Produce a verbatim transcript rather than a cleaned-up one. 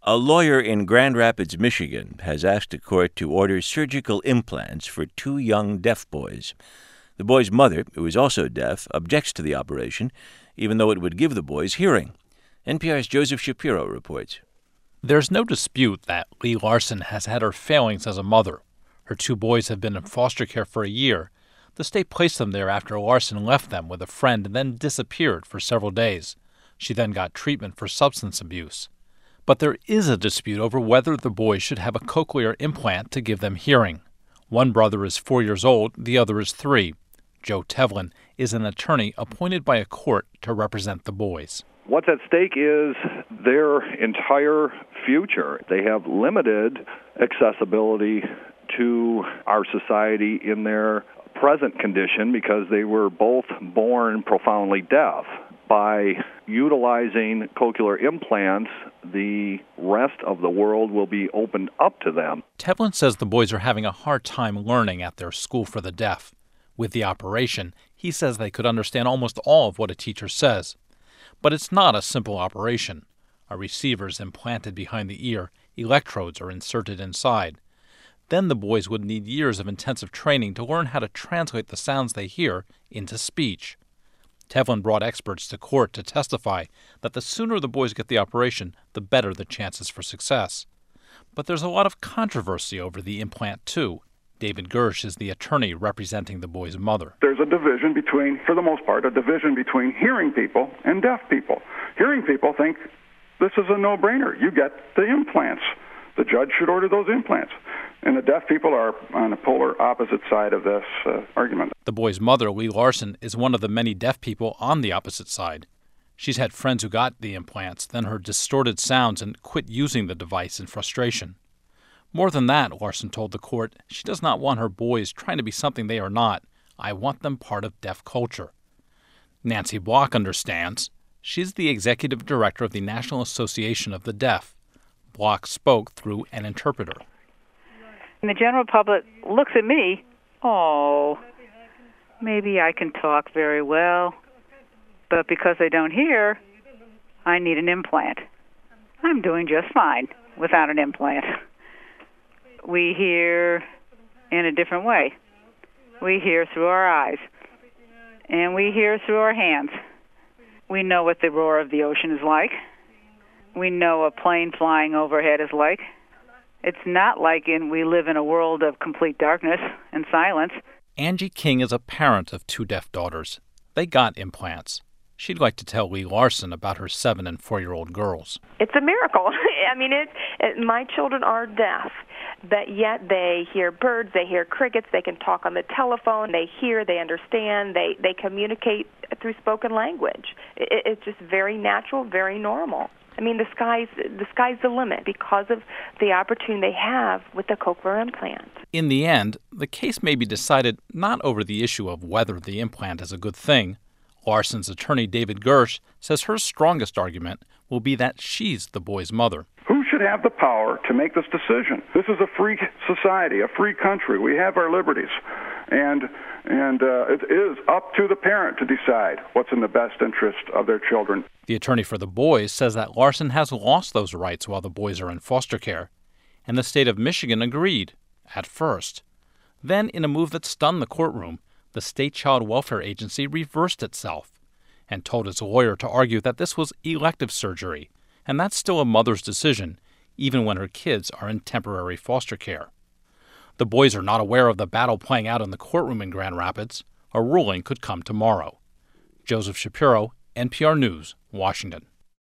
A lawyer in Grand Rapids, Michigan, has asked a court to order surgical implants for two young deaf boys. The boy's mother, who is also deaf, objects to the operation, even though it would give the boys hearing. N P R's Joseph Shapiro reports. There's no dispute that Lee Larson has had her failings as a mother. Her two boys have been in foster care for a year. The state placed them there after Larson left them with a friend and then disappeared for several days. She then got treatment for substance abuse. But there is a dispute over whether the boys should have a cochlear implant to give them hearing. One brother is four years old, the other is three. Joe Tevlin is an attorney appointed by a court to represent the boys. What's at stake is their entire future. They have limited accessibility to our society in their present condition because they were both born profoundly deaf. By utilizing cochlear implants, the rest of the world will be opened up to them. Tevlin says the boys are having a hard time learning at their school for the deaf. With the operation, he says they could understand almost all of what a teacher says. But it's not a simple operation. A receiver is implanted behind the ear, electrodes are inserted inside. Then the boys would need years of intensive training to learn how to translate the sounds they hear into speech. Tevlin brought experts to court to testify that the sooner the boys get the operation, the better the chances for success. But there's a lot of controversy over the implant, too. David Gersh is the attorney representing the boy's mother. There's a division between, for the most part, a division between hearing people and deaf people. Hearing people think this is a no-brainer. You get the implants. The judge should order those implants. And the deaf people are on the polar opposite side of this uh, argument. The boy's mother, Lee Larson, is one of the many deaf people on the opposite side. She's had friends who got the implants, then heard distorted sounds and quit using the device in frustration. More than that, Larson told the court, she does not want her boys trying to be something they are not. I want them part of deaf culture. Nancy Block understands. She's the executive director of the National Association of the Deaf. Block spoke through an interpreter. And the general public looks at me, oh, maybe I can talk very well, but because I don't hear, I need an implant. I'm doing just fine without an implant. We hear in a different way. We hear through our eyes, and we hear through our hands. We know what the roar of the ocean is like. We know a plane flying overhead is like. It's not like in we live in a world of complete darkness and silence. Angie King is a parent of two deaf daughters. They got implants. She'd like to tell Lee Larson about her seven- and four-year-old girls. It's a miracle. I mean, it, it, my children are deaf, but yet they hear birds, they hear crickets, they can talk on the telephone, they hear, they understand, they, they communicate through spoken language. It, it's just very natural, very normal. I mean, the sky's the sky's the limit because of the opportunity they have with the cochlear implant. In the end, the case may be decided not over the issue of whether the implant is a good thing. Larson's attorney, David Gersh, says her strongest argument will be that she's the boy's mother. Who should have the power to make this decision? This is a free society, a free country. We have our liberties. And and uh, it is up to the parent to decide what's in the best interest of their children. The attorney for the boys says that Larson has lost those rights while the boys are in foster care, and the state of Michigan agreed, at first. Then, in a move that stunned the courtroom, the state child welfare agency reversed itself and told its lawyer to argue that this was elective surgery, and that's still a mother's decision, even when her kids are in temporary foster care. The boys are not aware of the battle playing out in the courtroom in Grand Rapids. A ruling could come tomorrow. Joseph Shapiro, N P R News, Washington.